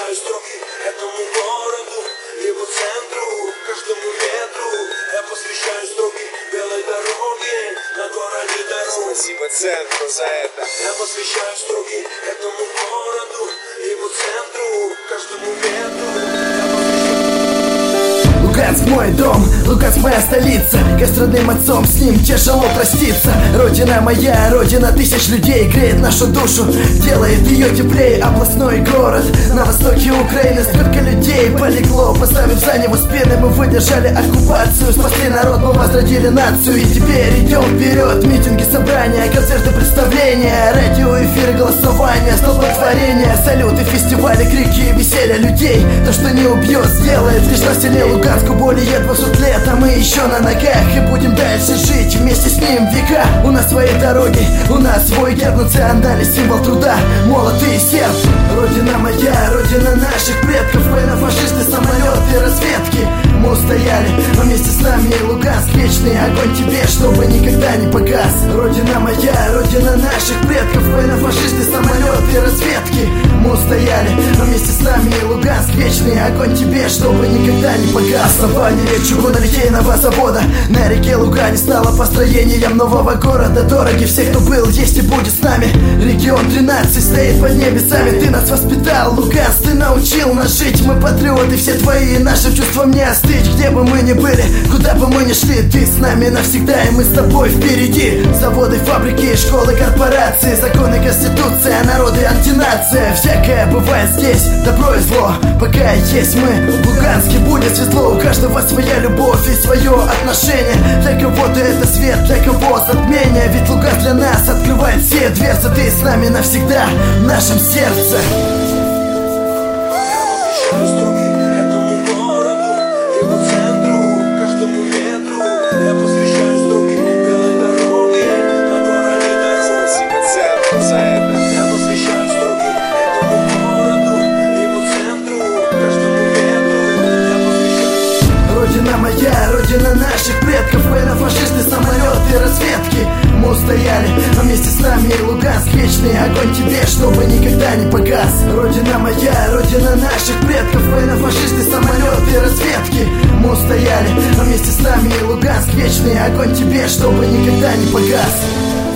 посвящаю строки этому городу, его центру, каждому ветру. Я посвящаю строки белой дороге на городе дорог. Спасибо центру за это. Я посвящаю строки этому городу, его центру, каждому ветру. Луганск мой дом, Луганск моя столица. Я с родным отцом, с ним тяжело проститься. Родина моя, родина тысяч людей, греет нашу душу, делает ее теплее. Областной город на востоке Украины. Сколько людей полегло, поставив за него спины. Мы выдержали оккупацию, спасли народ, мы возродили нацию. И теперь идем вперед, митинги, собрания, концерты, представления, радио, эфиры, голосования, столпотворения, салюты, фестивали, крики, веселье людей. То, что не убьет, сделает лишь на селе Луганску более 200 лет, а мы еще на ногах и будем дальше жить вместе с ним века. У нас свои дороги, у нас свой герб, национальный символ труда, молот и серп. Родина моя, родина наших предков, война, фашисты, самолеты, разведки. Мы устояли, но вместе с нами Луганск вечный огонь тебе, чтобы никогда не погас. Родина моя, родина наших предков, война, фашисты, самолеты, разведки. Мы устояли, но вместе с нами Луганск вечный огонь тебе, чтобы никогда не погас. Основание чугунолитейного завода на реке Лугане стало построением нового города. Дороги всех, кто был, есть и будет с нами. Регион 13 стоит под небесами. Ты нас воспитал, Луганск, ты научил нас жить. Мы патриоты все твои, нашим чувствам не остыть. Где бы мы ни были, куда бы мы ни шли, ты с нами навсегда, и мы с тобой впереди. Заводы, фабрики, школы, корпорации, законы, конституция, народы, антинация. Всякое бывает здесь, добро и зло. Пока есть мы, в Луганске будет светло. У каждого своя любовь и свое отношение. Для кого-то это свет, для кого затмение. Ведь Луганск для нас открывает все дверцы. Ты с нами навсегда в нашем сердце. Я посвящаю строки белой дороге на городе дорог. Спасибо центру за это. Я посвящаю строки этому городу, его центру, каждому ветру. Я посвящаю. Родина моя, родина наших предков, война, фашисты, самолеты, разведки. Мы устояли, но вместе с нами Луганск вечный огонь тебе, чтобы никогда не погас. Родина моя, родина наших предков, война, фашисты, самолеты, разведки. Мы устояли, но вместе с нами Луганск вечный огонь тебе, чтобы никогда не погас.